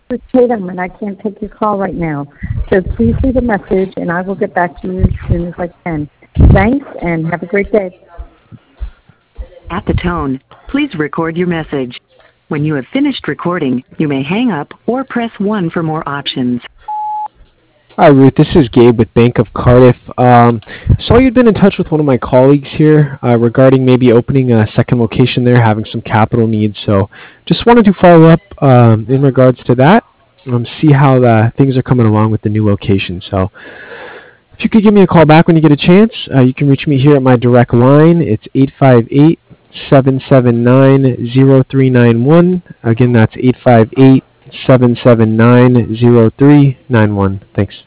This is Tatum, and I can't take your call right now. So please leave a message, and I will get back to you as soon as I can. Thanks, and have a great day. At the tone, please record your message. When you have finished recording, you may hang up or press 1 for more options. Hi, Ruth. This is Gabe with Bank of Cardiff. Saw you'd been in touch with one of my colleagues here regarding maybe opening a second location there, having some capital needs. So just wanted to follow up in regards to that, see how things are coming along with the new location. So if you could give me a call back when you get a chance, you can reach me here at my direct line. It's 858-779-0391. Again, that's 858-779-0391. Thanks.